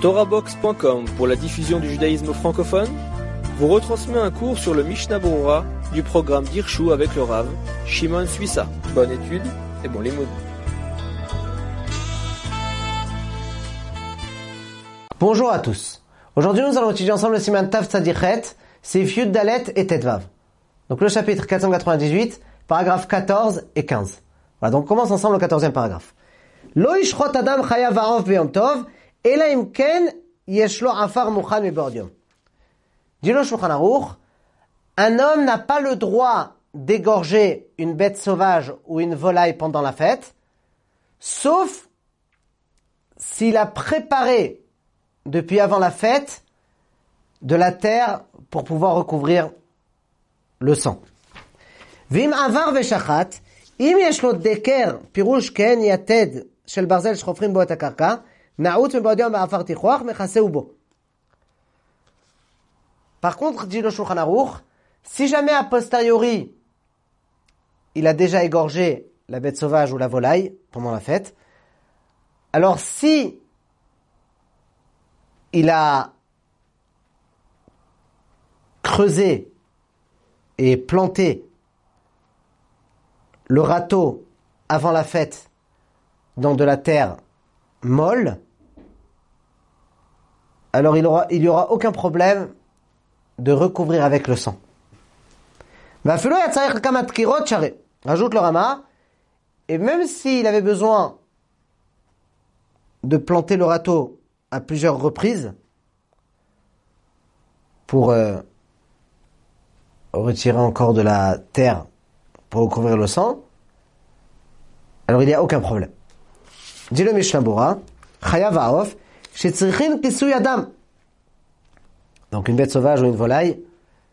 TorahBox.com pour la diffusion du judaïsme francophone vous retransmet un cours sur le Mishnah Berurah du programme d'Irshu avec le Rav Shimon Suissa. Bonne étude et bon limoud. Bonjour à tous. Aujourd'hui, nous allons étudier ensemble le Siman Tav Tzadichet, Seif Yud Dalet et Tetvav. Donc le chapitre 498, paragraphes 14 et 15. Voilà, donc on commence ensemble le 14e paragraphe. Lo yishrot adam chayav ha'arov b'yom tov, ela im ken yesh lo afar mukhan miba'od yom. Dit le Shulchan Aruch, un homme n'a pas le droit d'égorger une bête sauvage ou une volaille pendant la fête, sauf s'il a préparé depuis avant la fête de la terre pour pouvoir recouvrir le sang. Vim avar veshachat, im yesh lo deker pirush ken yated shel barzel shchofrim bo et hakarka, na'ut miba'od yom ba'afar tichuach mechaseu bo. Par contre, dit le Shulchan Aruch, si jamais a posteriori, il a déjà égorgé la bête sauvage ou la volaille pendant la fête, alors si il a creusé et planté le râteau avant la fête dans de la terre molle, alors il y aura aucun problème de recouvrir avec le sang. Rajoute le Rama, et même s'il avait besoin de planter le râteau à plusieurs reprises pour retirer encore de la terre pour recouvrir le sang, alors il n'y a aucun problème. Dit le Mishnah Berurah, Chayav ha'arov, shetzrichin kisui adam. Donc une bête sauvage ou une volaille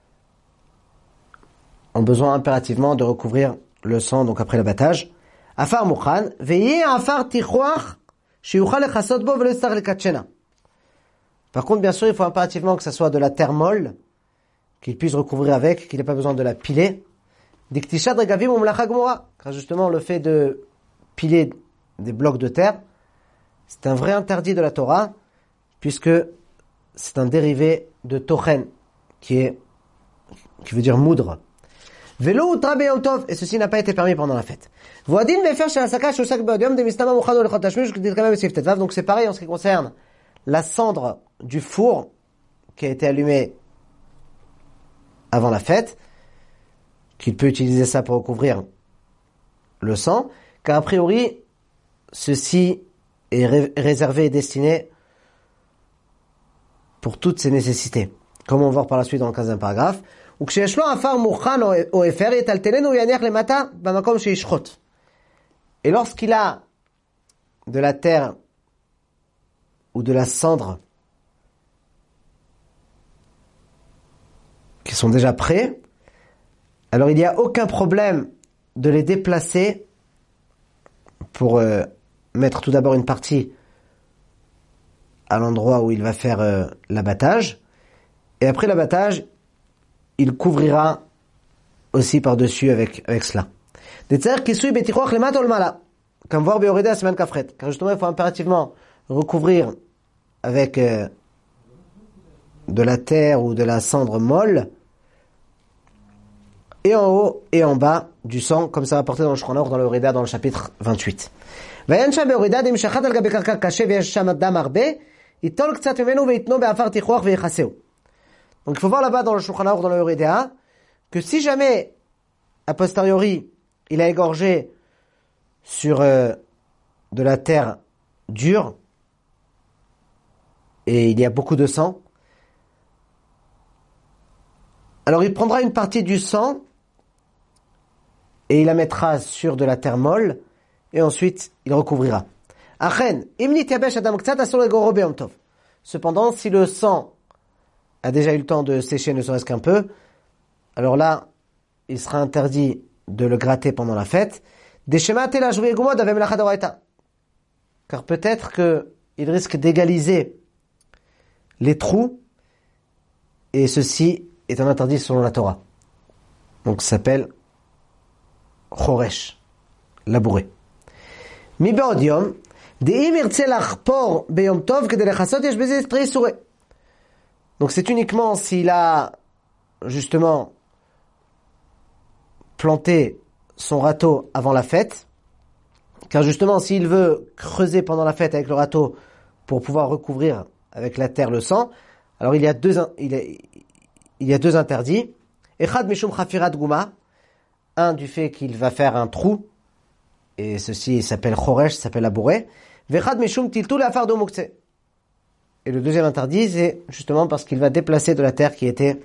ont besoin impérativement de recouvrir le sang, donc après l'abattage. Afar mukhan, veillez afar tichuach, sheyuchal lechasot bo velo yitzarech lekatshena. Par contre, bien sûr, il faut impérativement que ça soit de la terre molle, qu'il puisse recouvrir avec, qu'il n'ait pas besoin de la piler. Diktishat regavim umlacha gmora. Car justement, le fait de piler des blocs de terre, c'est un vrai interdit de la Torah, puisque c'est un dérivé de tochen, qui veut dire moudre. Velo utra beyom tov, et ceci n'a pas été permis pendant la fête. Voadin vefer shel hasaka shoshak ba'od yom demistama muchad lechot hashmish k'dit kamem besif tetvav. Donc c'est pareil en ce qui concerne la cendre du four qui a été allumé avant la fête, qu'il peut utiliser ça pour recouvrir le sang, car a priori ceci est réservé et destiné pour toutes ses nécessités. Comme on va voir par la suite dans le 15e paragraphe. Et lorsqu'il a de la terre ou de la cendre qui sont déjà prêts, alors il n'y a aucun problème de les déplacer pour mettre tout d'abord une partie à l'endroit où il va faire l'abattage, et après l'abattage, il couvrira aussi par-dessus avec cela. Comme voir Beoreda Siman Kafret, car justement il faut impérativement recouvrir avec de la terre ou de la cendre molle, et en haut et en bas du sang, comme ça va porter dans le Shulchan Aruch dans le Beoreda dans le chapitre 28. Donc il faut voir là-bas dans le Shulchan Aruch, dans le Beoreda, que si jamais, a posteriori, il a égorgé sur de la terre dure, et il y a beaucoup de sang, alors il prendra une partie du sang, et il la mettra sur de la terre molle, et ensuite il recouvrira. Cependant, si le sang a déjà eu le temps de sécher ne serait-ce qu'un peu, alors là, il sera interdit de le gratter pendant la fête. Car peut-être qu'il risque d'égaliser les trous, et ceci est un interdit selon la Torah. Donc ça s'appelle choresh, labourer. Mi ba'od yom, Donc c'est uniquement s'il a justement planté son râteau avant la fête, car justement s'il veut creuser pendant la fête avec le râteau pour pouvoir recouvrir avec la terre le sang, alors il y a deux interdits. Echad mishum chafirat guma, un du fait qu'il va faire un trou, et ceci s'appelle choresh, s'appelle labourer. Vechad mishum tiltul afar do mukse. Et le deuxième interdit, c'est justement parce qu'il va déplacer de la terre qui était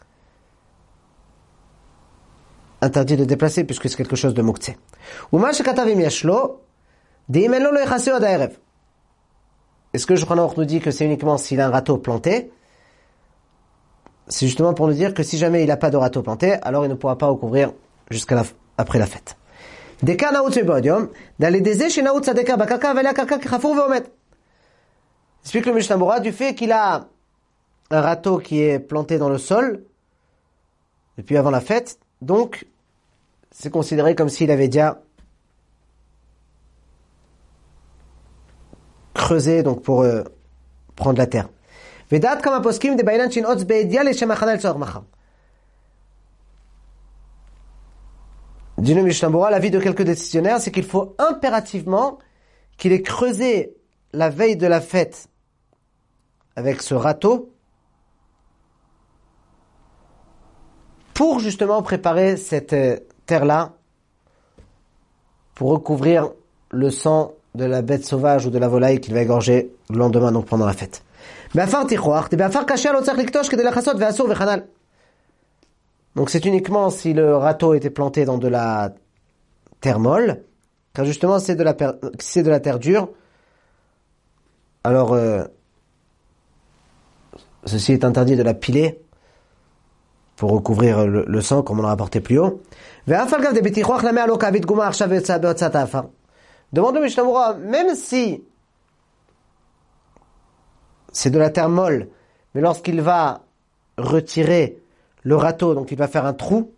interdit de déplacer puisque c'est quelque chose de mukse. Uma shekatavim yashlo, de'imen lo yechaseu ad ha'erev. Est-ce que Shulchan Aruch nous dit que c'est uniquement s'il a un râteau planté? C'est justement pour nous dire que si jamais il n'a pas de râteau planté, alors il ne pourra pas recouvrir après la fête. Deka naout sebodium, d'aller des chez naout sadeka bakaka vela kaka khafour veomet. Explique le Mishnah Berurah du fait qu'il a un râteau qui est planté dans le sol depuis avant la fête, donc c'est considéré comme s'il avait déjà creusé donc pour prendre la terre. Vedat kama poskim de bainan shin otz beedia le shem achana l'tzor machar. Dit le Mishnah Berurah, l'avis de quelques décisionnaires, c'est qu'il faut impérativement qu'il ait creusé la veille de la fête avec ce râteau pour justement préparer cette terre-là pour recouvrir le sang de la bête sauvage ou de la volaille qu'il va égorger le lendemain, donc pendant la fête. Donc c'est uniquement si le râteau était planté dans de la terre molle, car justement c'est de la terre dure, alors ceci est interdit de la piler pour recouvrir le sang comme on l'a rapporté plus haut. Demande au Mishnah Berurah, même si c'est de la terre molle, mais lorsqu'il va retirer le râteau, donc il va faire un trou,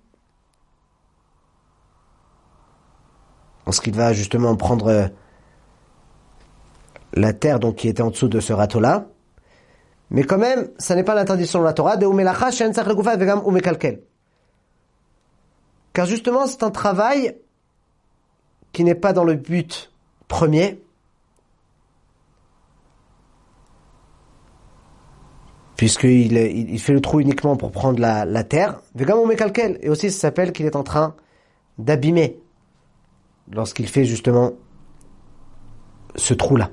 lorsqu'il va justement prendre la terre donc qui était en dessous de ce râteau-là, mais quand même, ça n'est pas l'interdiction de la Torah, car justement c'est un travail qui n'est pas dans le but premier, puisqu'il fait le trou uniquement pour prendre la terre, et aussi ça s'appelle qu'il est en train d'abîmer lorsqu'il fait justement ce trou-là.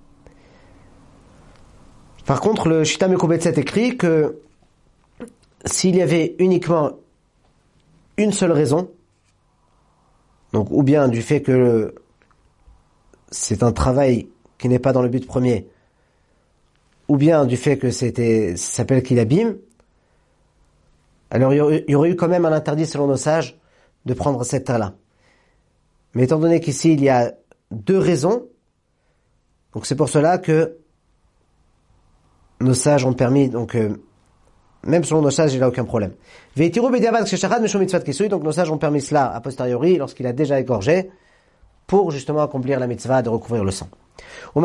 Par contre, le Shita Mekubetset écrit que s'il y avait uniquement une seule raison, donc ou bien du fait que c'est un travail qui n'est pas dans le but premier, ou bien du fait que ça s'appelle qu'il abîme, alors il y aurait eu quand même un interdit selon nos sages de prendre cette terre-là. Mais étant donné qu'ici il y a deux raisons, donc c'est pour cela que nos sages ont permis, donc même selon nos sages il n'y a aucun problème. Donc nos sages ont permis cela a posteriori lorsqu'il a déjà égorgé pour justement accomplir la mitzvah de recouvrir le sang. Il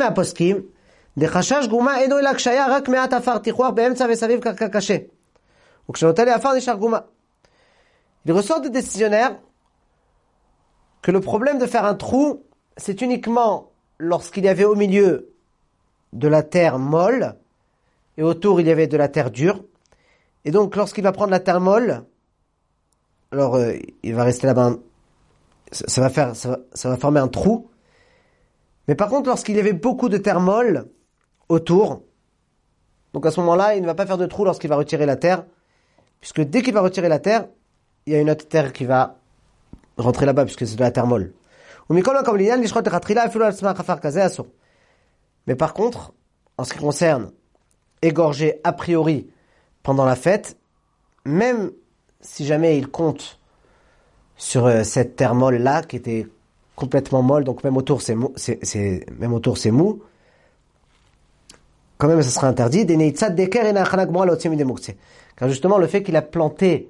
ressort des décisionnaires que le problème de faire un trou, c'est uniquement lorsqu'il y avait au milieu de la terre molle et autour il y avait de la terre dure. Et donc lorsqu'il va prendre la terre molle, alors il va rester là-bas, ça va former un trou. Mais par contre lorsqu'il y avait beaucoup de terre molle autour, donc à ce moment-là il ne va pas faire de trou lorsqu'il va retirer la terre, puisque dès qu'il va retirer la terre, il y a une autre terre qui va rentrer là-bas puisque c'est de la terre molle. Mais par contre, en ce qui concerne égorger a priori pendant la fête, même si jamais il compte sur cette terre molle là qui était complètement molle, donc même autour c'est mou, quand même ça sera interdit. Car justement le fait qu'il a planté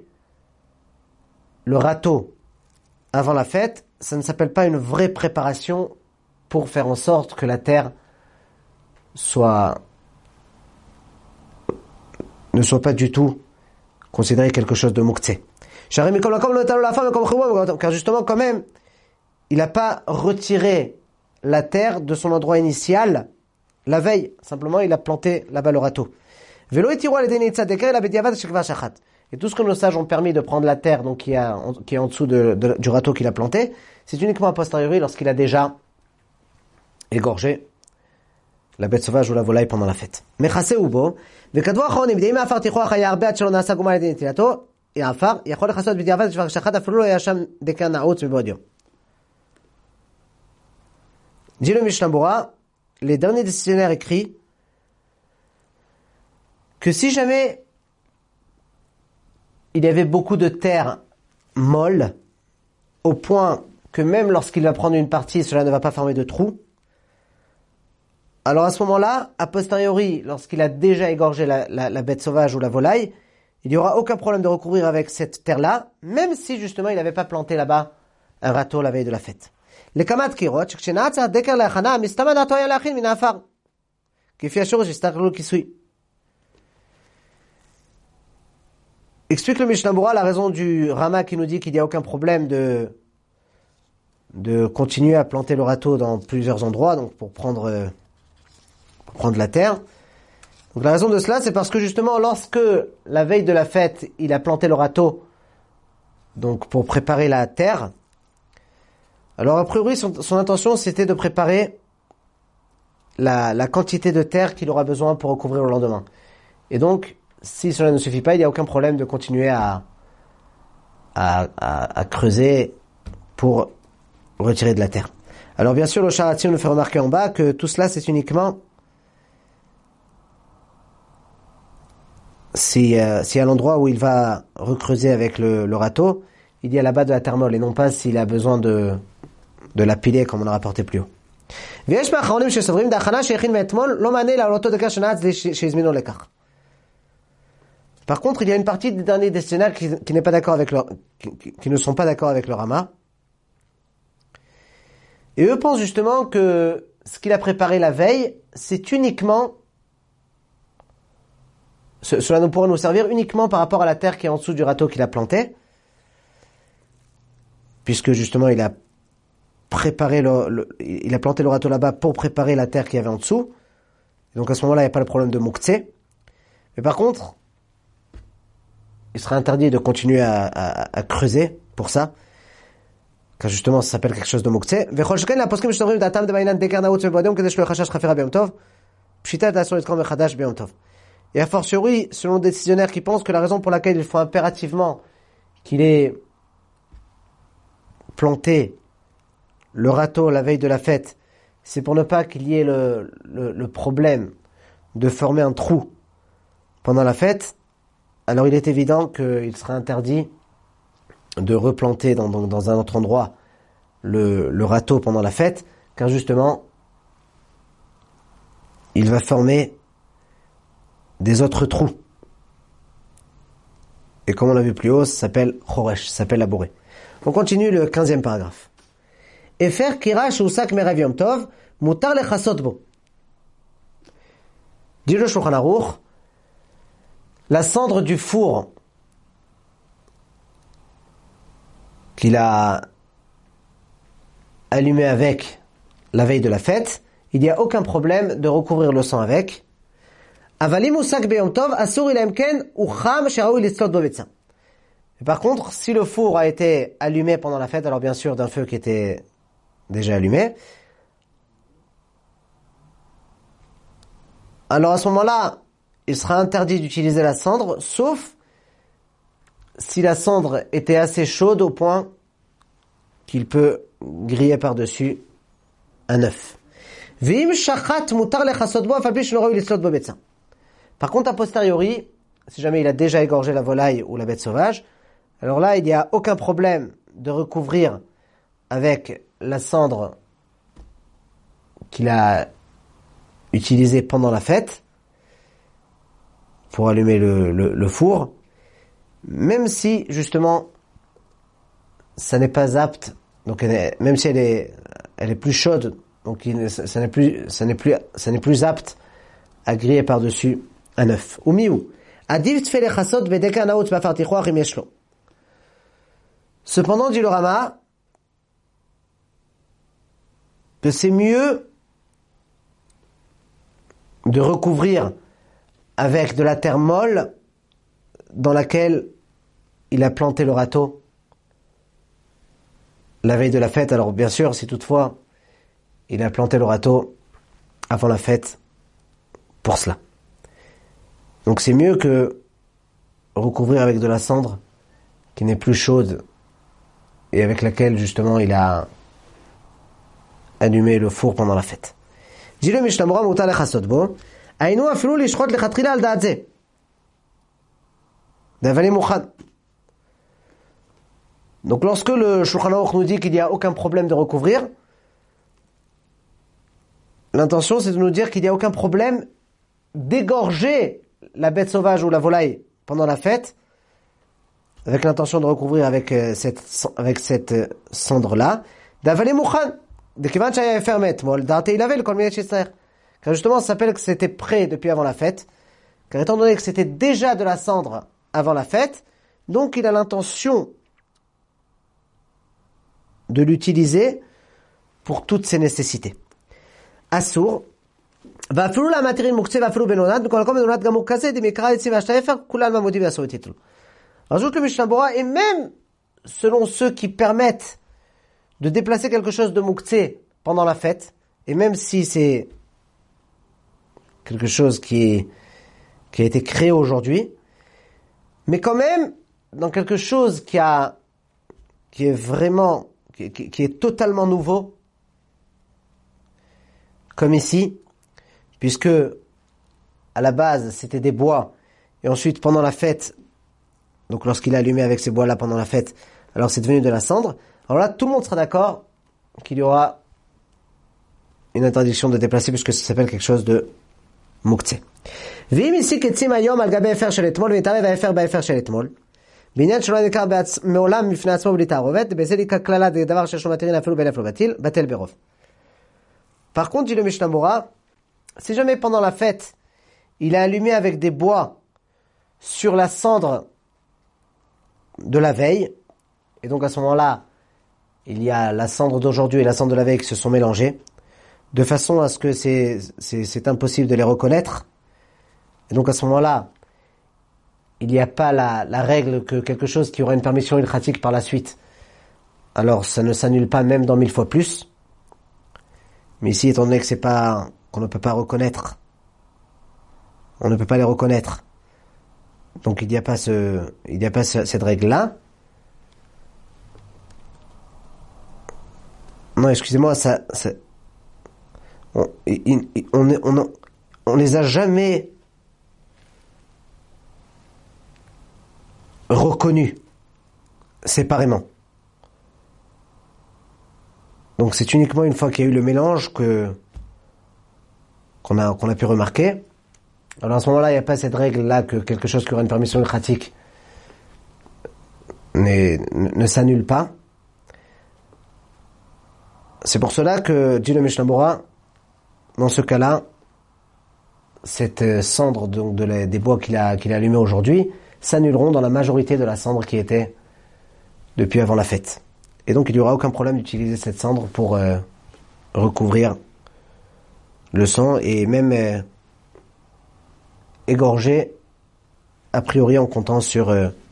le râteau avant la fête, ça ne s'appelle pas une vraie préparation pour faire en sorte que la terre ne soit pas du tout considérée quelque chose de muktzeh. Car justement, quand même, il n'a pas retiré la terre de son endroit initial la veille. Simplement, il a planté là-bas le râteau. Et tout ce que nos sages ont permis de prendre la terre, donc qui est en dessous du râteau qu'il a planté, c'est uniquement a posteriori lorsqu'il a déjà égorgé la bête sauvage ou la volaille pendant la fête. Dit le Mishnah Bora, les derniers décisionnaires écrits que si jamais il y avait beaucoup de terre molle, au point que même lorsqu'il va prendre une partie, cela ne va pas former de trous, alors à ce moment-là, a posteriori, lorsqu'il a déjà égorgé la bête sauvage ou la volaille, il n'y aura aucun problème de recouvrir avec cette terre-là, même si justement il n'avait pas planté là-bas un râteau la veille de la fête. Les kamat kirot, כשנעצה דקר להכנה, מסתמן דעתו היה להכין מן העפר. כפי השורש הסתכלו כיסוי. Explique le Mishnah Bora la raison du Rama qui nous dit qu'il n'y a aucun problème de continuer à planter le râteau dans plusieurs endroits, donc pour prendre la terre. Donc la raison de cela, c'est parce que justement, lorsque la veille de la fête, il a planté le râteau, donc pour préparer la terre, alors a priori, son intention, c'était de préparer la quantité de terre qu'il aura besoin pour recouvrir le lendemain. Et donc, si cela ne suffit pas, il n'y a aucun problème de continuer à creuser pour retirer de la terre. Alors bien sûr, le Sharatzi nous fait remarquer en bas que tout cela, c'est uniquement si à l'endroit où il va recreuser avec le râteau, il y a là-bas de la terre molle, et non pas s'il a besoin de la piler comme on a rapporté plus haut. Par contre, il y a une partie des derniers destinataires qui n'est pas d'accord avec qui ne sont pas d'accord avec le Rama. Et eux pensent justement que ce qu'il a préparé la veille, c'est uniquement, cela nous pourra nous servir uniquement par rapport à la terre qui est en dessous du râteau qu'il a planté, puisque justement il a préparé il a planté le râteau là-bas pour préparer la terre qu'il y avait en dessous. Et donc à ce moment-là, il n'y a pas le problème de muktzeh. Mais par contre, il sera interdit de continuer à creuser pour ça, car justement ça s'appelle quelque chose de muktzeh. Et a fortiori, selon des décisionnaires qui pensent que la raison pour laquelle il faut impérativement qu'il ait planté le râteau la veille de la fête, c'est pour ne pas qu'il y ait le problème de former un trou pendant la fête. Alors il est évident qu'il sera interdit de replanter dans un autre endroit le râteau pendant la fête, car justement, il va former des autres trous. Et comme on l'a vu plus haut, ça s'appelle choresh, ça s'appelle labourer. On continue le 15e paragraphe. Efer kirash usak merav yom tov, mutar lechasot bo. Dit le Shulchan Aruch, la cendre du four qu'il a allumé avec la veille de la fête, il n'y a aucun problème de recouvrir le sang avec. Avalim usak beyom tov, asur ilaim ken ucham sheraou litzlot bo betzah. Par contre, si le four a été allumé pendant la fête, alors bien sûr d'un feu qui était déjà allumé, alors à ce moment-là, il sera interdit d'utiliser la cendre, sauf si la cendre était assez chaude au point qu'il peut griller par-dessus un œuf. Par contre, a posteriori, si jamais il a déjà égorgé la volaille ou la bête sauvage, alors là, il n'y a aucun problème de recouvrir avec la cendre qu'il a utilisée pendant la fête pour allumer le four, même si justement ça n'est pas apte, donc même si elle est plus chaude Donc ça n'est plus apte à griller par-dessus un œuf. Ou miou. Cependant, dit le Rama, que c'est mieux de recouvrir avec de la terre molle dans laquelle il a planté le râteau la veille de la fête. Alors bien sûr, si toutefois il a planté le râteau avant la fête pour cela. Donc c'est mieux que recouvrir avec de la cendre qui n'est plus chaude et avec laquelle justement il a allumé le four pendant la fête. Dit le Mishnah Berurah mutar lechasot bo, aynu afilu lishchot lechatchila al da'at ze. D'avaler mouchan. Donc lorsque le Shulchan Aruch nous dit qu'il n'y a aucun problème de recouvrir, l'intention c'est de nous dire qu'il n'y a aucun problème d'égorger la bête sauvage ou la volaille pendant la fête, avec l'intention de recouvrir avec cette cendre-là, d'avaler mouchan. Car justement, ça s'appelle que c'était prêt depuis avant la fête. Car étant donné que c'était déjà de la cendre avant la fête, donc il a l'intention de l'utiliser pour toutes ses nécessités. Assour. Rajoute le Mishnah Berurah, et même selon ceux qui permettent de déplacer quelque chose de mouktsé pendant la fête, et même si c'est quelque chose qui a été créé aujourd'hui, mais quand même, dans quelque chose qui est totalement nouveau, comme ici, puisque à la base c'était des bois, et ensuite pendant la fête, donc lorsqu'il a allumé avec ces bois-là pendant la fête, alors c'est devenu de la cendre. Alors là, tout le monde sera d'accord qu'il y aura une interdiction de déplacer puisque ça s'appelle quelque chose de mouktsé. V'im ici ketzim hayom al gabe efer shel etmol v'yitarev ha'efer ba'efer shel etmol. Binyan shelo nikar me'olam mifnei atzmo b'li ta'arovet be'ze nikar klala dedavar shel shlo materin afilu be'elef lo batil batel berov. Par contre, dit le Mishnah Berurah, si jamais pendant la fête, il a allumé avec des bois sur la cendre de la veille, et donc à ce moment-là, il y a la cendre d'aujourd'hui et la cendre de la veille qui se sont mélangées, de façon à ce que c'est impossible de les reconnaître. Et donc à ce moment-là, il n'y a pas la règle que quelque chose qui aura une permission ilchatique par la suite, alors ça ne s'annule pas même dans 1000 fois plus. Mais ici, étant donné que qu'on ne peut pas reconnaître, on ne peut pas les reconnaître. Donc il n'y a pas cette règle-là. Non, excusez-moi, on les a jamais reconnus séparément. Donc c'est uniquement une fois qu'il y a eu le mélange qu'on a pu remarquer. Alors à ce moment-là, il n'y a pas cette règle-là que quelque chose qui aura une permission ilchatique ne s'annule pas. C'est pour cela que, dit le Mishnah Berurah, dans ce cas-là, cette cendre donc des bois qu'il a allumés aujourd'hui s'annuleront dans la majorité de la cendre qui était depuis avant la fête. Et donc il n'y aura aucun problème d'utiliser cette cendre pour recouvrir le sang et même égorger a priori en comptant sur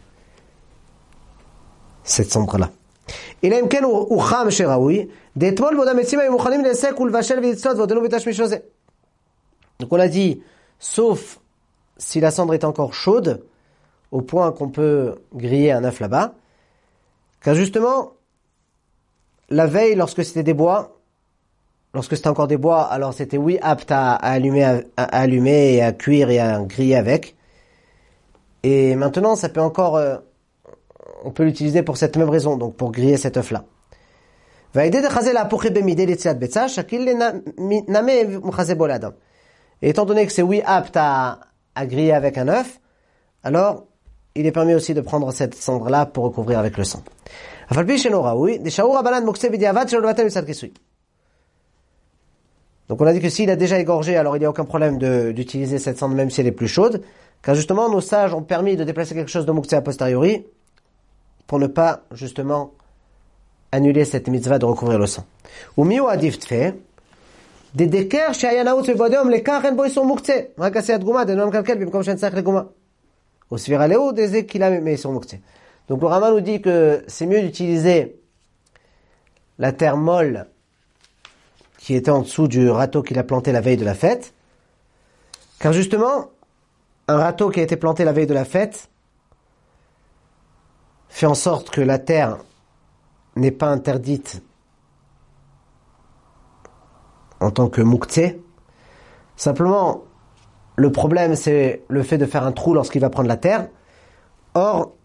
cette cendre-là. אלא אם כן הוא חם שראוי, דאתמול בעוד המצים היו מוכנים לסק ולבשל ולצלות ועודנו בתשמיש הזה. Donc on a dit, sauf si la cendre est encore chaude, au point qu'on peut griller un œuf là-bas, car justement, la veille, lorsque c'était des bois, lorsque c'était encore des bois, alors c'était oui apte à allumer et à cuire et à griller avec. Et maintenant, ça peut encore... on peut l'utiliser pour cette même raison, donc pour griller cet œuf-là. Et étant donné que c'est oui apte à griller avec un œuf, alors il est permis aussi de prendre cette cendre-là pour recouvrir avec le sang. Donc on a dit que s'il a déjà égorgé, alors il n'y a aucun problème d'utiliser cette cendre même si elle est plus chaude, car justement nos sages ont permis de déplacer quelque chose de muktzeh a posteriori pour ne pas justement annuler cette mitzvah de recouvrir le sang. Ou miu adif tfe, des déker shaya naout bebodom les kachen bo sont muktzeh, רק עשיית גומה דנום קלקל במקום שנצטרך לגומה. Ou sfira leo des qu'il a mais sont muktzeh. Donc le Rama nous dit que c'est mieux d'utiliser la terre molle qui était en dessous du râteau qu'il a planté la veille de la fête. Car justement, un râteau qui a été planté la veille de la fête fait en sorte que la terre n'est pas interdite en tant que muktzeh. Simplement, le problème, c'est le fait de faire un trou lorsqu'il va prendre la terre. Or,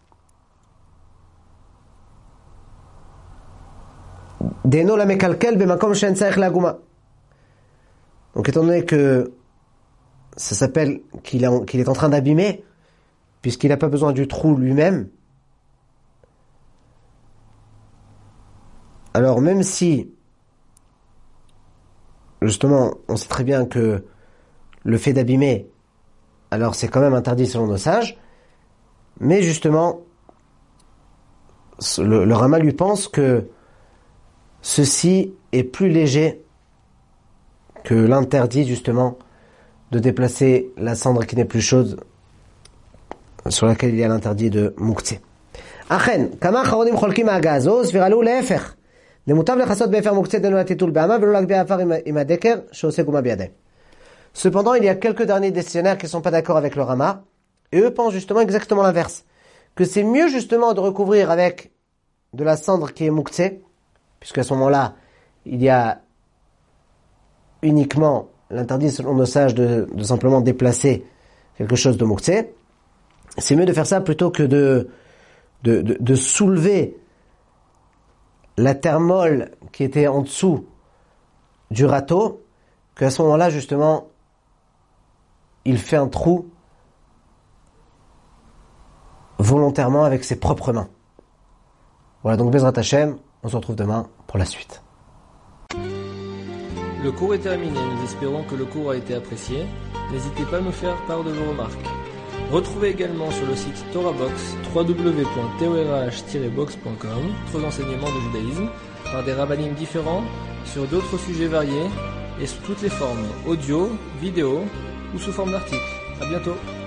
Deno la mekalkel bemakom shen tzarich laguma. Donc étant donné que ça s'appelle qu'il est en train d'abîmer, puisqu'il n'a pas besoin du trou lui-même, alors même si justement on sait très bien que le fait d'abîmer, alors c'est quand même interdit selon nos sages, mais justement le Rama lui pense que ceci est plus léger que l'interdit justement de déplacer la cendre qui n'est plus chaude sur laquelle il y a l'interdit de muktzeh. Achen, kama charonim cholkim ha'agazo, sviralou le'efech. Demutav lechasot be'efer muktzeh denu latitul be'ama velo lak be'afar im ha'deker she'oseh guma bi'adeh. Cependant, il y a quelques derniers décisionnaires qui ne sont pas d'accord avec le Rama, et eux pensent justement exactement l'inverse. Que c'est mieux justement de recouvrir avec de la cendre qui est muktzeh, puisqu'à ce moment-là, il y a uniquement l'interdit selon nos sages de simplement déplacer quelque chose de muktzeh. C'est mieux de faire ça plutôt que de soulever la terre molle qui était en dessous du râteau, qu'à ce moment-là, justement, il fait un trou volontairement avec ses propres mains. Voilà, donc Bezrat Hashem, on se retrouve demain pour la suite. Le cours est terminé, nous espérons que le cours a été apprécié. N'hésitez pas à nous faire part de vos remarques. Retrouvez également sur le site TorahBox www.torah-box.com d'autres enseignements de judaïsme par des rabbinim différents sur d'autres sujets variés et sous toutes les formes, audio, vidéo ou sous forme d'articles. À bientôt.